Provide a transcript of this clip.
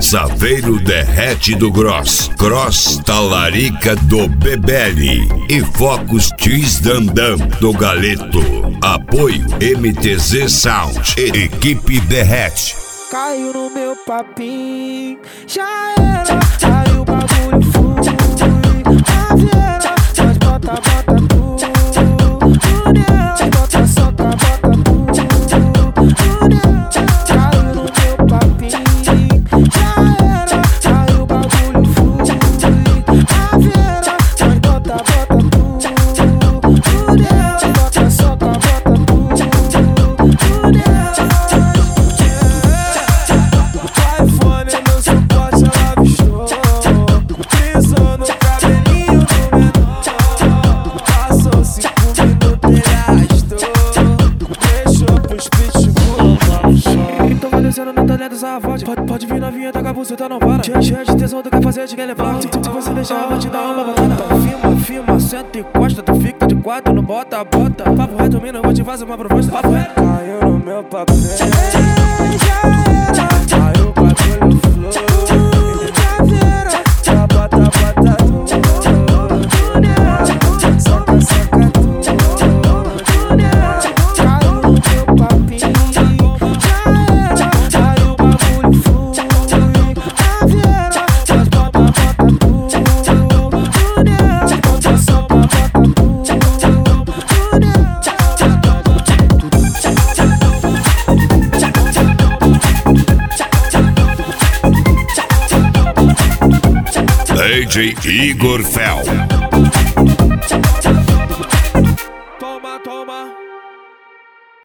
Saveiro Derrete do Gross, Cross Talarica do Bebeli e Focus X Dandan do Galeto. Apoio MTZ Sound e Equipe Derrete. Caiu no meu papinho, já era, aí o bagulho flui. A vieira, nós bota tudo nela, bota soca, bota tudo nela. Caiu no meu papinho, já era, aí o bagulho flui. A vieira, nós bota tudo nela, bota soca, bota tudo nela. Pode vir novinha, tá com a buceta, não para. Cheia de tesão, tu quer fazer, te quer levar. Se você deixar, eu vou te dar uma botada. Então filma, senta e encosta. Tu fica de quatro, não bota. Papo reto, mina, eu vou te fazer uma proposta. Papo reto. Caiu no meu papel, já era. Aí o bagulho flui. Já vira, já bota tudo nela. Soca tudo nela. Caiu no meu papinho. DJ Igor Fel.